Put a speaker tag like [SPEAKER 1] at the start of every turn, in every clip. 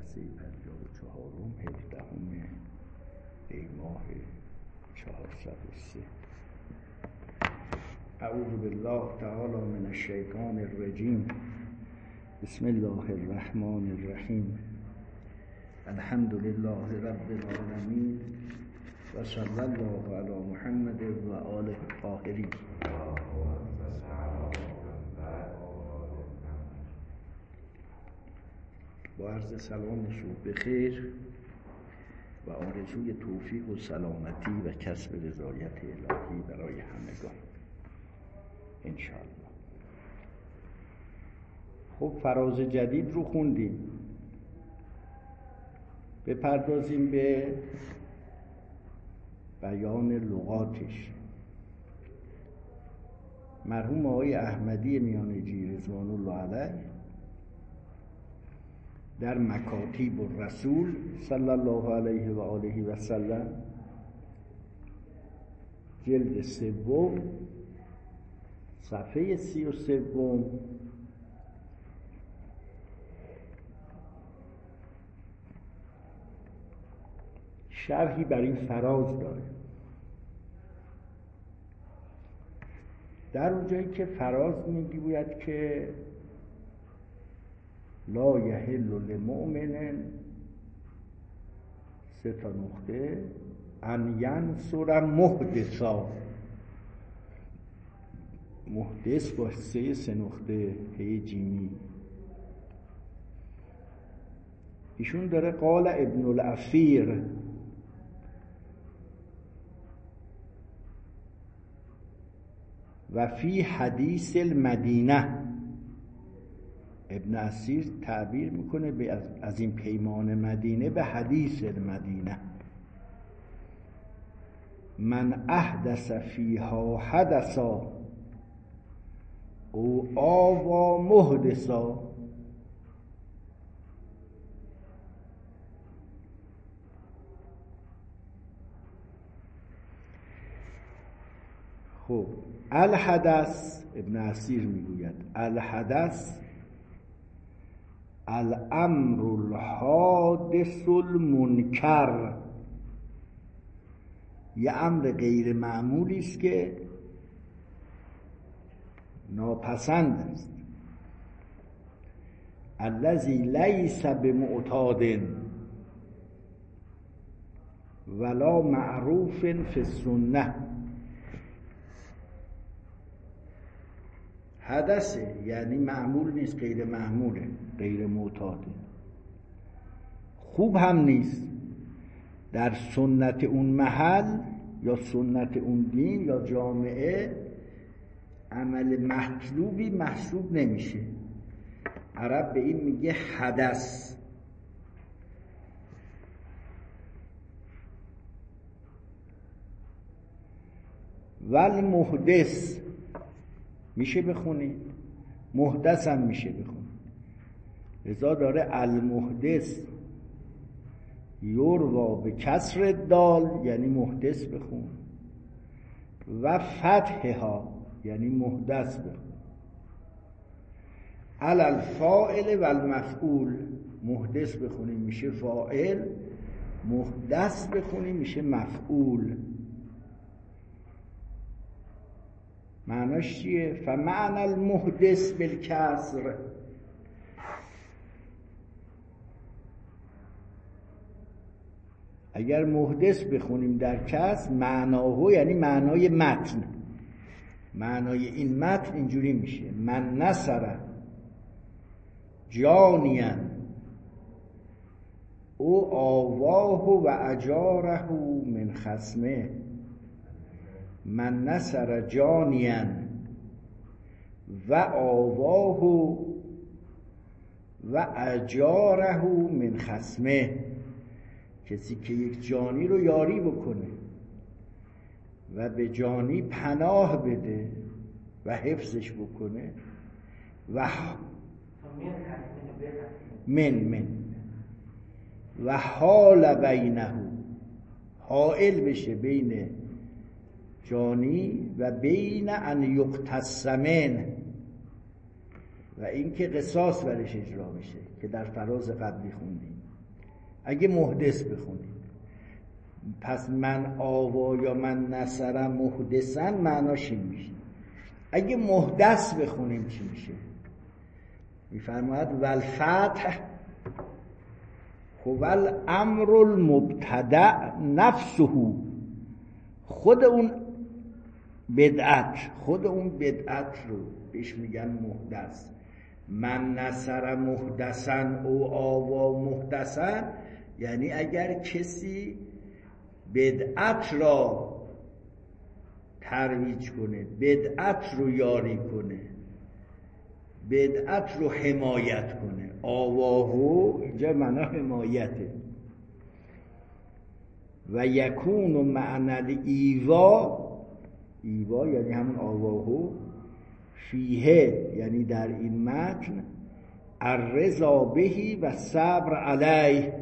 [SPEAKER 1] جلسه 54 17 دی ماه 403. اعوذ بالله تعالی من الشیطان الرجیم. بسم الله الرحمن الرحیم. الحمد لله رب العالمین و صلی الله علی محمد و آله الطاهرین. با عرض سلام صبح بخیر و آرزوی توفیق و سلامتی و کسب رضایت الهی برای همگان انشاءالله. خب فراز جدید رو خوندیم، بپردازیم به بیان لغاتش. مرحوم آقای احمدی میانجی رضوان الله علیه در مکاتیب الرسول صلی الله علیه و آله و سلم جلد 3 صفحه 33 شرحی بر این فراز داره. در اونجایی که فراز میگوید که لا یحل لمؤمن 3 نقطه ان ینصر محدثا، محدث با 3 نقطه هی جیمی. ایشون داره قال ابن الاثیر و فی حدیث المدینه. ابن اثیر تعبیر میکنه از این پیمان مدینه به حدیث المدینه. من احدث فیها حدثا او آوا محدثا. خب الحدث، ابن اثیر میگوید الحدث الامر الحادث المنکر، یه امر غیر معمولی است که ناپسند است. الذی لیس بمعتاد ولا معروف فی السنه. حدثه یعنی معمول نیست، غیر معموله، غیر معتاده، خوب هم نیست. در سنت اون محل یا سنت اون دین یا جامعه عمل مطلوبی محسوب نمیشه. عرب به این میگه حدث. والمحدث میشه بخونید، محدث هم میشه بخونید. لذا داره المحدث یوروا به کسر دال یعنی محدث بخون و فتحها یعنی محدث بخون. الفاعل و المفعول، محدث بخونیم میشه فاعل، محدث بخونیم میشه مفعول. معناش چیه؟ فمعنى المحدث بالکسر، اگر محدث بخونیم در کسر معناهو یعنی معنای متن، معنای این متن اینجوری میشه من نصر جانیا او آواه و اجاره من خصمه. من نصر جانیا و آواه و اجاره من خصمه، کسی که یک جانی رو یاری بکنه و به جانی پناه بده و حفظش بکنه و من و حال بینه، حائل بشه بین جانی و بین ان یقتصمن، و و اینکه قصاص برش اجرا بشه که در فراز قبلی خوندیم. اگه محدث بخونیم پس من آوا یا من نصر محدثن معناش این میشه. اگه محدث بخونیم چی میشه؟ میفرماید والفتح هو الامر المبتدع نفسه، خود اون بدعت رو بهش میگن محدث. من نصر محدثن او آوا محدثن، یعنی اگر کسی بدعت را ترویج کنه، بدعت رو یاری کنه، بدعت رو حمایت کنه. آواهو اینجا معنی حمایته. و یکون معنی ایوا یعنی همون آواهو، فیه یعنی در این متن، الرضا بهی و صبر علیه.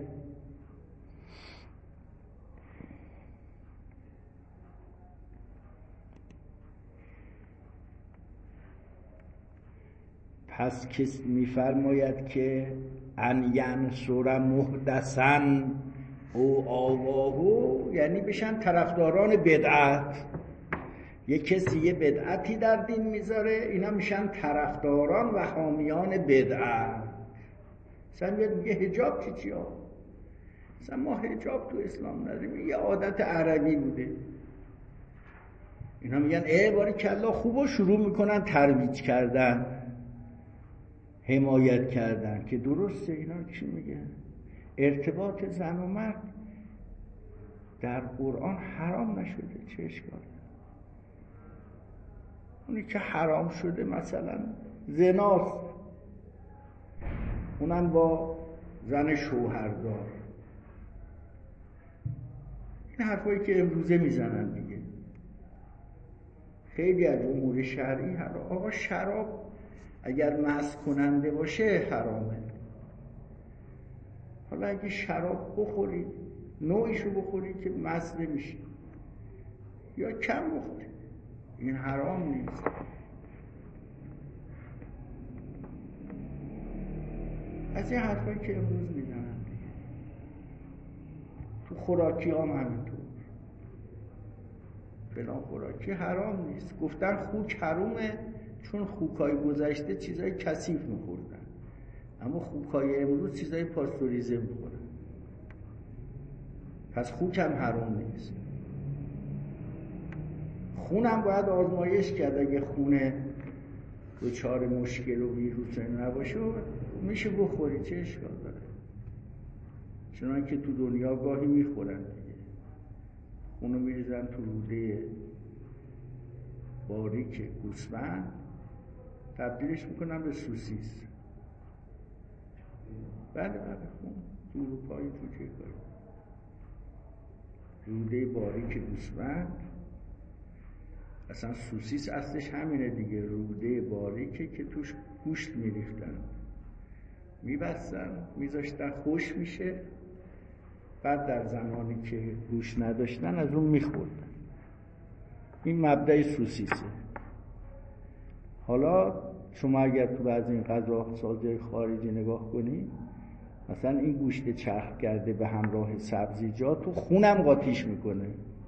[SPEAKER 1] پس کس میفرماید که ان ینصر محدثا او آواهو، یعنی بشن طرفداران بدعت. یه کسی یه بدعتی در دین میذاره، اینا میشن طرفداران و حامیان بدعت. مثلا میگه حجاب چی ها؟ مثلا ما حجاب تو اسلام نداریم، یه عادت عربی بوده. اینا میگن باری کلا خوبو، شروع میکنن ترویج کردن، حمایت کردن که درسته. اینا چی میگه؟ ارتباط زن و مرد در قرآن حرام نشده، چه اشکال؟ اونی که حرام شده مثلا زناست، اونم با زن شوهردار. این حرفایی که امروزه میزنن دیگه، خیلی از امور شرعی حرام. آقا شراب اگر مست کننده باشه حرامه. حالا اگه شراب بخوری، نوعیشو بخوری که مست نمیشی، یا کم بخوری، این حرام نیست. از این حرفایی که امروز میزنن تو خوراکی هم همینطور. فلان خوراکی حرام نیست. گفتن خوک حرومه چون خوکای گذشته چیزای کثیف میخوردن، اما خوکای امروز چیزای پاستوریزه میخورن. پس خوک هم حرام نیست. خونم باید آزمایش کرد. اگه خونه دچار مشکل و ویروس نباشه میشه بخوری، چه اشکال داره؟ چنان که تو دنیا گاهی میخورن دیگه. خونو میریزن تو روده باریک گوسفند، تبدیلش میکنن به سوسیس. بله خون تو اروپایی تو چه کاری؟ روده باریک گوسفند، اصلا سوسیس اصلش همینه دیگه، روده باریکه که توش گوشت میریختن، میبستن، میذاشتن خوش میشه، بعد در زمانی که گوشت نداشتن از اون میخوردن. این مبدأ سوسیسه. حالا شما اگر تو بعضی این غذا سازی خارجی نگاه کنی، مثلا این گوشت چرخ کرده به همراه سبزیجات تو خونم قاطیش میکنه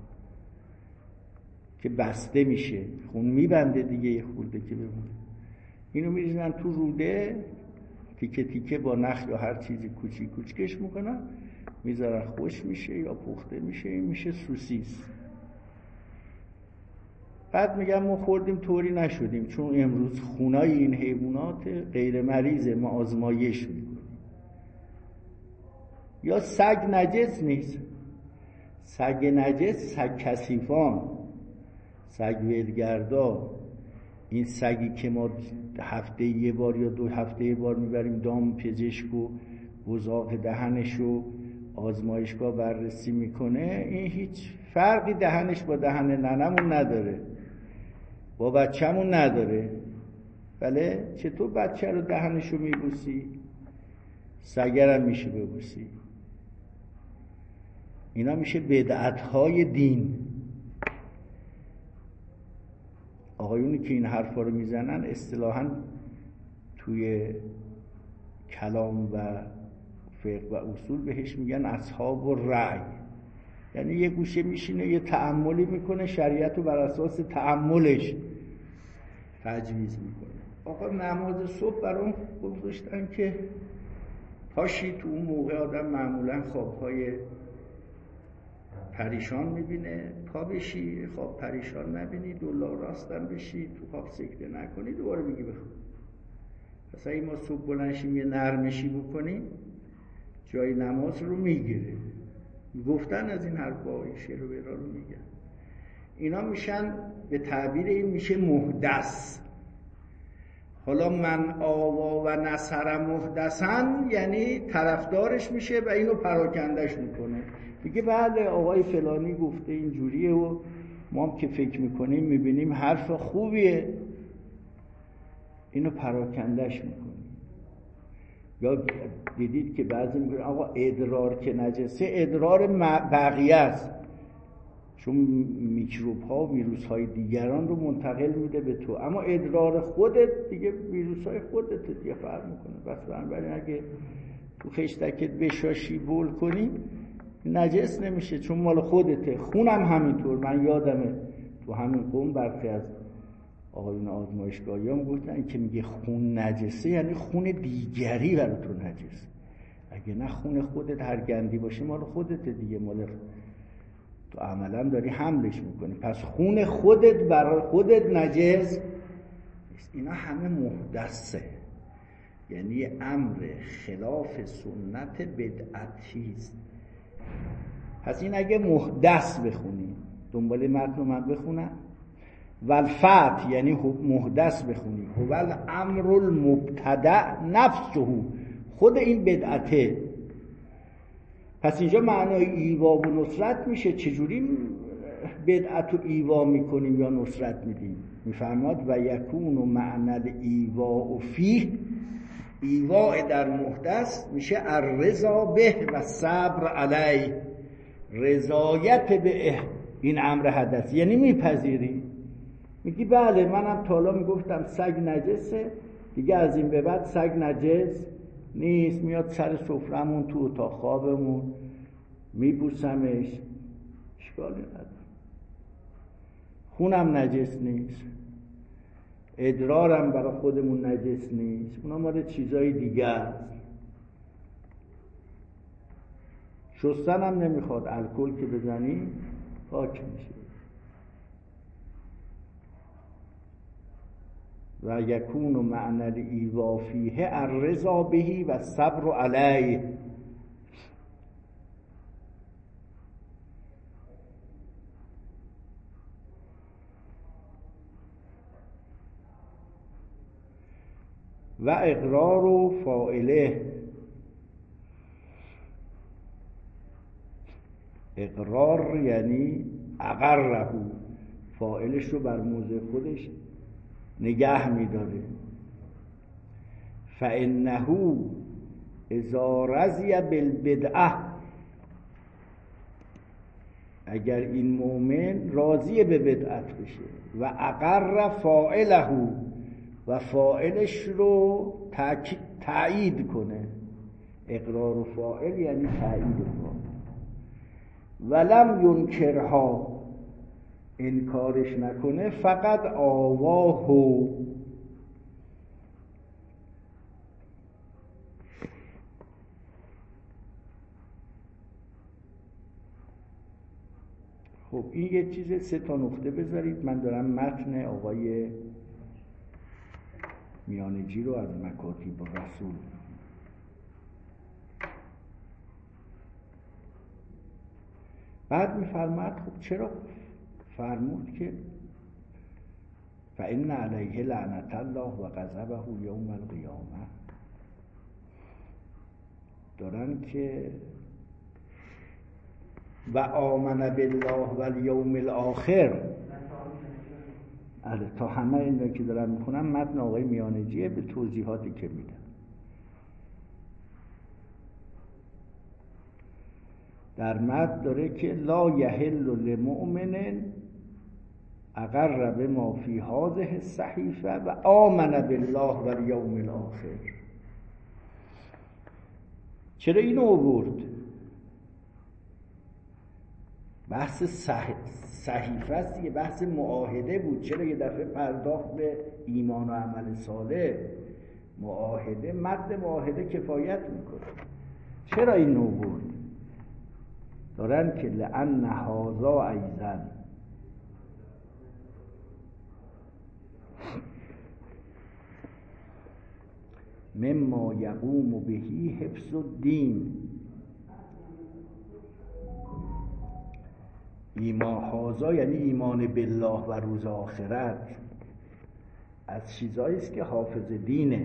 [SPEAKER 1] که بسته میشه، خون میبنده دیگه، یه خورده که بمونه. اینو میریزن تو روده، تیکه تیکه با نخ یا هر چیزی کوچیکش میکنن، میذارن خوش میشه یا پخته میشه، این میشه سوسیس. بعد میگم ما خوردیم طوری نشدیم، چون امروز خونای این حیوانات غیر مریضه، ما آزمایش میکنیم. یا سگ نجس نیست. سگ نجس سگ کثیفان، سگ ولگردا. این سگی که ما هفته یه بار یا 2 هفته یه بار میبریم دام پزشک و گزاق دهنشو آزمایشگاه بررسی میکنه، این هیچ فرقی دهنش با دهن ننمون نداره، با بچه‌مون نداره. بله، چطور بچه رو دهنشو میبوسی؟ سگرم میشه ببوسی. اینا میشه بدعت‌های دین. آقایونی که این حرفا رو میزنن اصطلاحاً توی کلام و فقه و اصول بهش میگن اصحاب الرأی، یعنی یه گوشه میشینه یه تأملی میکنه، شریعت رو بر اساس تأملش تجویز میکنه. آقا نماز صبح برام گذاشتن که پاشی، تو اون موقع آدم معمولا خوابهای پریشان میبینه، پا بشی خواب پریشان نبینی، دولا راستم بشی، تو خواب سکته نکنی، دوباره بگی بخواب. پس اگه ما صبح بلنشیم یه نرمشی بکنیم جای نماز رو میگیره. گفتن از این حرفا این شعر و بیرا رو میگن، اینا میشن به تعبیر این میشه محدث. حالا من آوا و نصر محدثن یعنی طرفدارش میشه و اینو پراکندش میکنه، میگه بله آقای فلانی گفته اینجوریه و ما هم که فکر میکنیم میبینیم حرف خوبیه، اینو پراکندش میکنه. یا دیدید که بعضی میگن آقا ادرار که نجسه، ادرار بقیه است، چون میکروب ها و ویروس های دیگران رو منتقل میده به تو، اما ادرار خودت دیگه ویروس های خودت دیگه فرق میکنه. بس بنابراین اگه تو خشتکت بشاشی بول کنی نجس نمیشه چون مال خودته. خونم همینطور. من یادمه تو همین قوم برخی از آقایون آزمایشگاهی هم گفتن که میگه خون نجسه یعنی خون دیگری برای تو نجسه، اگه نه خون خودت هر گندی باشه مال خودت دیگه، مال تو عملا داری حملش میکنی، پس خون خودت برای خودت نجس. اینا همه محدثه، یعنی امر خلاف سنت بدعتی است. پس این اگه محدث بخونی، دنبال متن رو من بخونم، والفتح یعنی محدث بخونی، هو الامر المبتدع نفسه، خود این بدعته. پس اینجا معنای ایوا و نصرت میشه. چجوری بدعت رو ایوا میکنیم یا نصرت میدیم؟ میفرماد و یکون و معنی ایوا و فیه، ایوا در محدث میشه الرضا به و صبر علی، رضایت به این امر حدث، یعنی میپذیری، میگی بله منم تا حالا میگفتم سگ نجسه، دیگه از این به بعد سگ نجس نیست، میاد سر سفرمون تو اتاق خوابمون میبوسمش، اشکالی نداره، خونم نجس نیست، ادرارم برای خودمون نجس نیست، اونا مال چیزای دیگه است. شستنم نمیخواد، الکل که بزنی پاک میشه. و یکون معنی ایوا فیه الرضا بهی و صبر علیه. و اقرار و فاعله، اقرار یعنی اقره، فاعلش رو بر موضع خودش نگه می‌داره. فانه اذا رضی بالبدعه، اگر این مؤمن راضی به بدعت بشه، و اقر فاعله، و فاعلش رو تأیید کنه، اقرار و فاعل یعنی تأیید فاعل، ولم ینکرها، انکارش نکنه، فقط آواه. خب این یه چیز، 3 تا نقطه بذارید، من دارم متن آقای میانجی رو از مکاتیب رسول. بعد میفرماد خب چرا فرمود که فإن علیه لعنت الله و غضبه یوم القیامه، دارن که و آمن بالله و الیوم الاخر، تا همه این که دارن میخونم متن آقای میانجیه به توضیحاتی که میدن. در متن داره که لا یحل لمؤمن اقر بما فی هذه الصحیفه و آمن بالله و الیوم الاخر. چرا اینو آورد؟ بحث صحیفه است دیگه، بحث معاهده بود. چرا یه دفعه پرداخت به ایمان و عمل صالح؟ معاهده، مد معاهده کفایت میکنه. چرا این آورد؟ دارن که لأن هذا ایضا مما یقوم بهی حفظ الدین. ایمان هذا یعنی ایمان بالله و روز آخرت، از چیزایی است که حافظ دینه.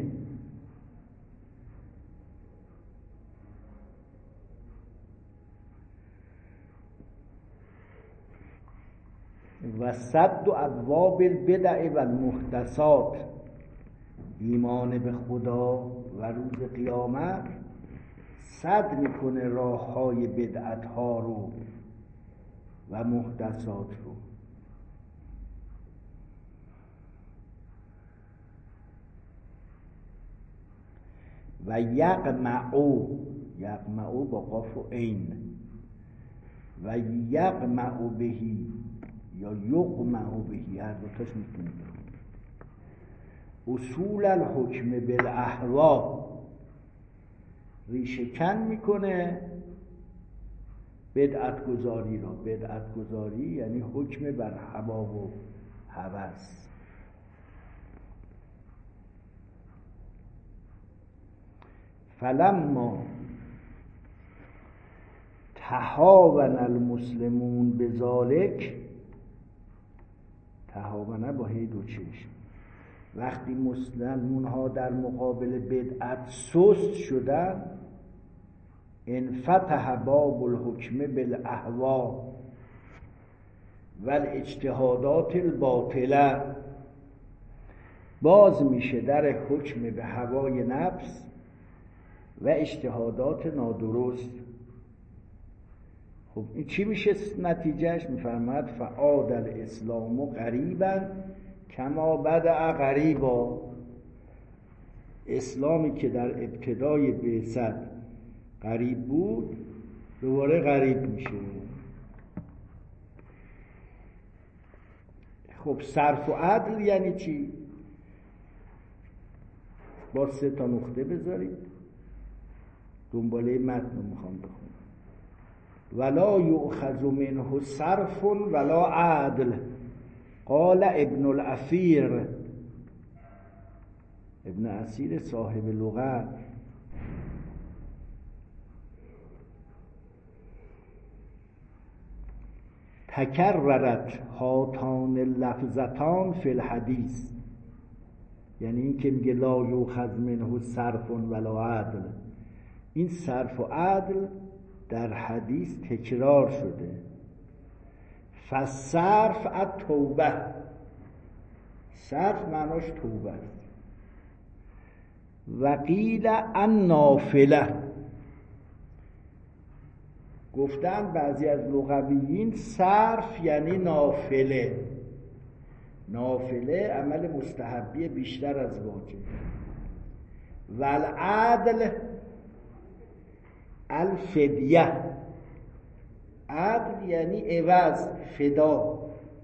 [SPEAKER 1] و سد ابواب البدع و المحدثات، ایمان به خدا و روز قیامت سد میکنه راههای بدعت ها رو و محدثات رو. و یقمعو با قاف و عین، و یقمع بهی یا یقمع بهی، هر دوتاش میتونید. اصول الحکم بالاهوا، ریشه کن میکنه بدعت گذاری را. بدعت گذاری یعنی حکم بر هوا و هوس. فلما تهاون المسلمون بذالک، تهاونه با هی دو چشم، وقتی مسلمون ها در مقابل بدعت سست شدن، انفتح باب الحکم بالاهوا و الاجتهادات الباطله، باز میشه در حکم به هوای نفس و اجتهادات نادرست. خب این چی میشه نتیجهش؟ میفرماد فعاد الاسلام قریبا کما بدأ قریبا. اسلامی که در ابتدای بعثت قریب بود دوباره قریب میشه. خب صرف و عدل یعنی چی؟ با 3 نقطه بذارید، دنباله متن میخوام بخونم. ولا یؤخذ منه صرف ولا عدل، قال ابن الاثیر، ابن اثیر صاحب لغت. تکررت هاتان اللفظتان فی الحدیث، یعنی این که میگه لا یؤخذ منه صرف ولا عدل، این صرف و عدل در حدیث تکرار شده. فصرف التوبه، صرف معناش توبه است. و قیل النافله، گفتن بعضی از لغویین صرف یعنی نافله. نافله عمل مستحبی بیشتر از واجب. و العدل الفدیه، عدل یعنی عوض، فدا.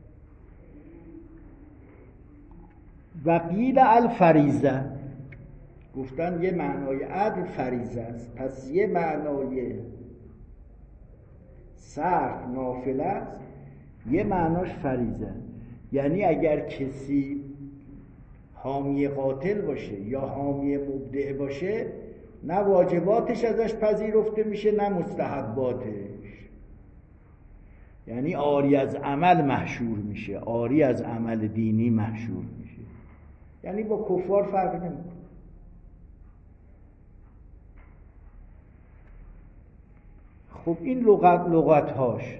[SPEAKER 1] و قیل الفریضه، گفتن یه معنای عدل فریضه است، پس یه معنای صرف نافله است، یه معناش فریضه. یعنی اگر کسی حامی قاتل باشه یا حامی مبدع باشه، نه واجباتش ازش پذیرفته میشه نه مستحباتش، یعنی عاری از عمل محشور میشه، عاری از عمل دینی محشور میشه، یعنی با کفار فرق نمیکنه. خب این لغتهاش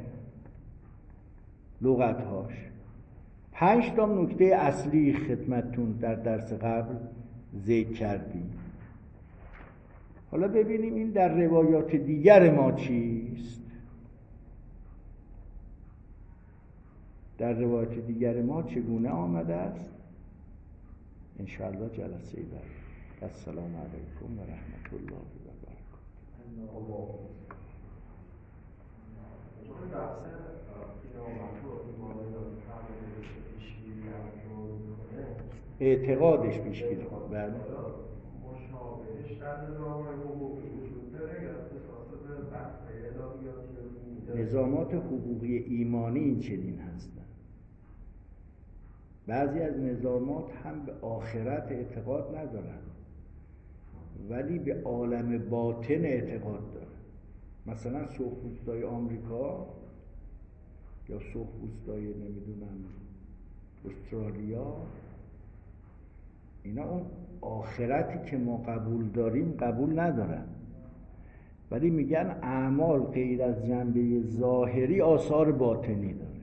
[SPEAKER 1] 5 نکته اصلی خدمتتون در درس قبل ذکر کردیم. حالا ببینیم این در روایات دیگر ما چیست. در روایت دیگر ما چگونه آمده است؟ انشاءالله جلسه بعد. السلام علیکم و رحمت الله و برکاته. اعتقادش پیشگیری کنه. بله.
[SPEAKER 2] مشابهش در نظام حقوقی وجود داره یا اساس بحث الهیاتی؟
[SPEAKER 1] نظامات حقوقی ایمانی این چنین هستند. بعضی از نظامات هم به آخرت اعتقاد ندارن ولی به عالم باطن اعتقاد دارن. مثلا سرخپوستای آمریکا یا سرخپوستای نمیدونم استرالیا، اینا اون آخرتی که ما قبول داریم قبول ندارن، ولی میگن اعمال غیر از جنبه ظاهری آثار باطنی داره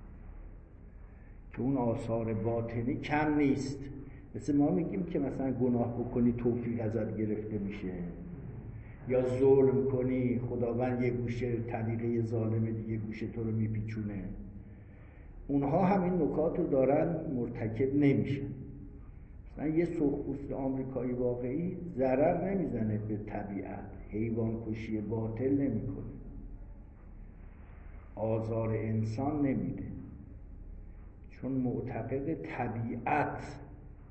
[SPEAKER 1] که اون آثار باطنی کم نیست. مثل ما میگیم که مثلا گناه بکنی توفیق ازت گرفته میشه، یا ظلم کنی خداوند یه گوشه طریقه ظالمه دیگه گوشه تو رو میپیچونه. اونها همین نکات رو دارن، مرتکب نمیشن. مثلا یه سرخپوست آمریکایی واقعی ضرر نمیزنه به طبیعت، حیوان کشی باطل نمیکنه، آزار انسان نمیده، چون معتقد طبیعت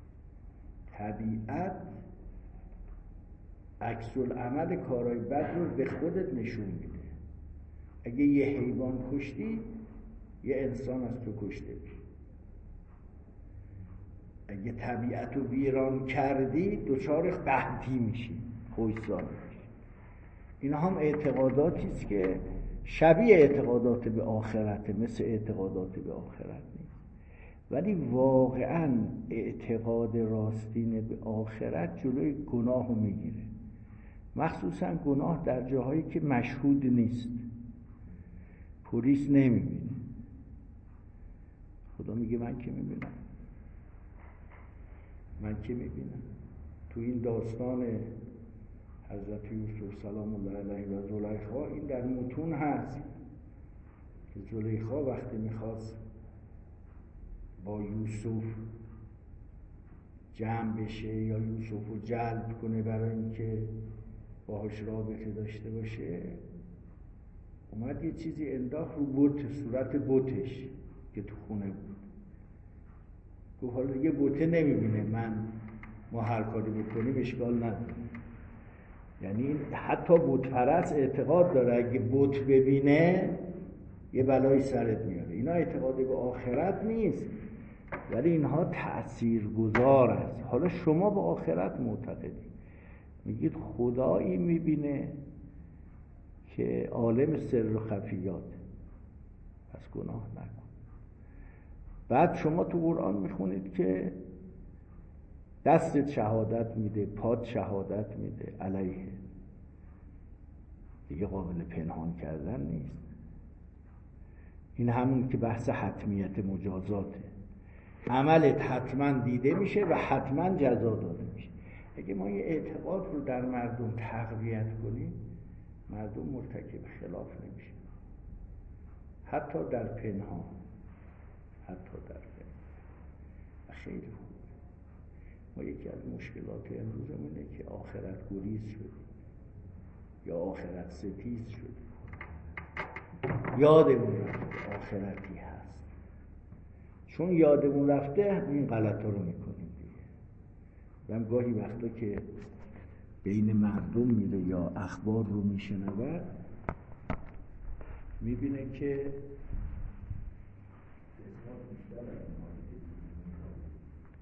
[SPEAKER 1] عکس العمل کارهای بد رو به خودت نشون میده. اگه یه حیوان کشتی یه انسان از تو کشته میشه. اگه طبیعت رو ویران کردی دچار قحطی میشی، خوش‌زاد میشی. اینا هم اعتقاداتی است که شبیه اعتقادات به آخرت، مثل اعتقادات به آخرت نیست، ولی واقعا اعتقاد راستین به آخرت جلوی گناه رو میگیره، مخصوصا گناه در جاهایی که مشهود نیست، پلیس نمیبینه. خدا میگه من که میبینم، من که میبینم. تو این داستان حضرت یوسف سلام الله علیه و زلیخا این در متون هست که زلیخا وقتی میخواست با یوسف جمع بشه یا یوسف رو جلب کنه برای اینکه باهاش رابطه داشته باشه، اومد یه چیزی انداخت رو بت، صورت بتش که تو خونه بود. گفت حالا دیگه بته نمیبینه، ما هر کاری بکنیم اشکال نداره. یعنی حتی بت پرست اعتقاد داره اگه بت ببینه یه بلایی سرت میاره. اینا اعتقاد به آخرت نیست ولی اینها تأثیرگذار است. حالا شما به آخرت معتقدی، میگید خدایی میبینه که عالم سر و خفیات، پس گناه نکن. بعد شما تو قرآن میخونید که دستت شهادت میده، پات شهادت میده علیه، دیگه قابل پنهان کردن نیست. این همون که بحث حتمیت مجازاته، عملت حتما دیده میشه و حتما جزا داده میشه. اگه ما یه اعتقاد رو در مردم تقویت کنیم، مردم مرتکب خلاف نمیشه، حتی در پنهان، و خیلی خوب. ما یکی از مشکلات امروزمون اینه که آخرت گریز شدیم یا آخرت ستیز شدیم، یادمون رفته آخرتی هست. چون یادمون رفته این غلطا رو میکنیم دیگه. گاهی وقتا که بین مردم میره یا اخبار رو میشنود، میبینه که